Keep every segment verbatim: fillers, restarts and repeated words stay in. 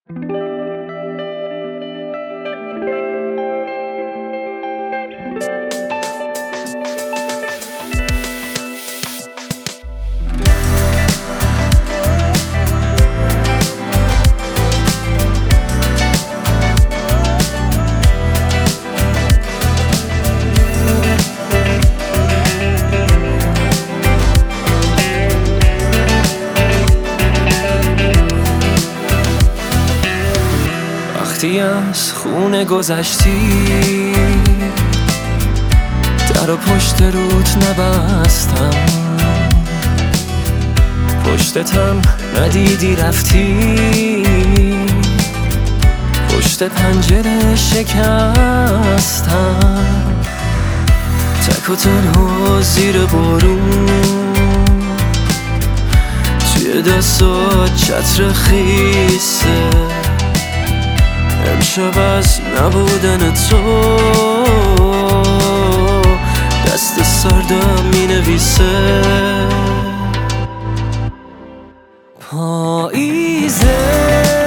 وقتی از خونه گذشتی در و پشت روت نبستم، پشتتم ندیدی رفتی، پشت پنجره شکستم، تک و تنها زیر بارون توی دستات چتر خیسه. امشب از نبودن تو دست سردم می نویسه پاییزه.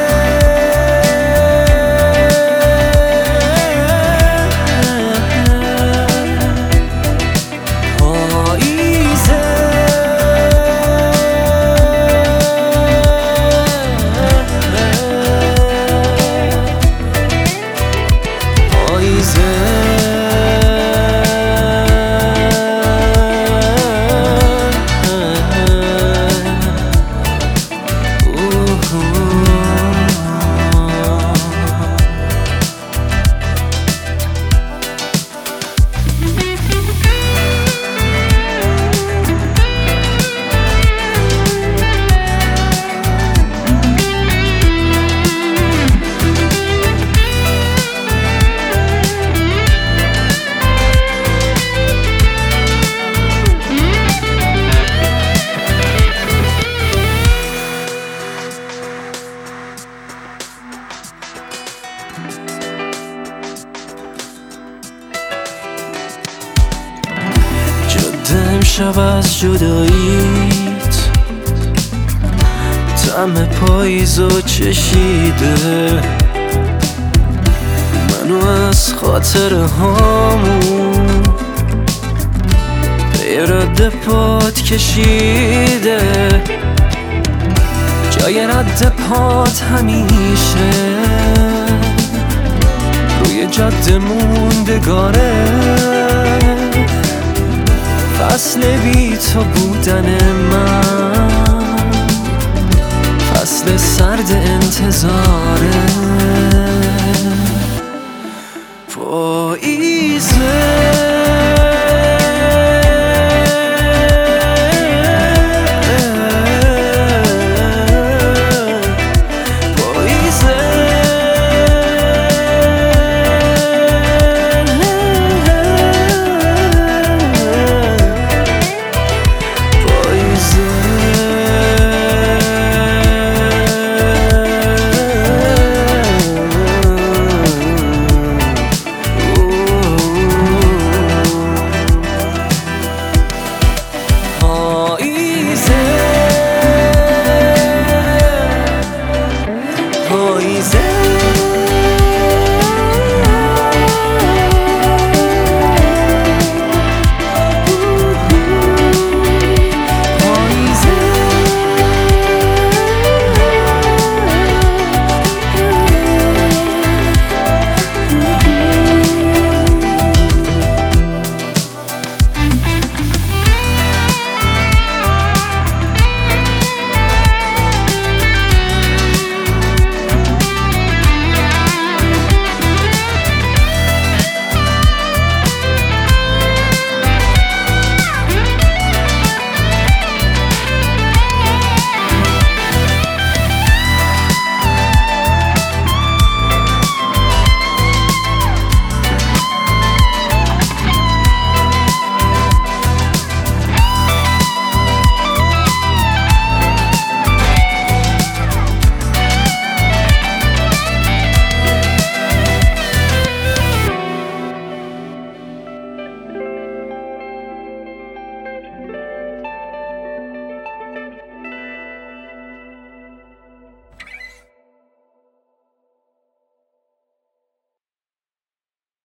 امشب از جداییت طعم پاییزو چشیده، منو از خاطره هامون به رد پات کشیده. جای رد پات همیشه روی جاده موندگاره، فصل بی تو بودن من فصل سرد انتظاره پاییزه. پاییزه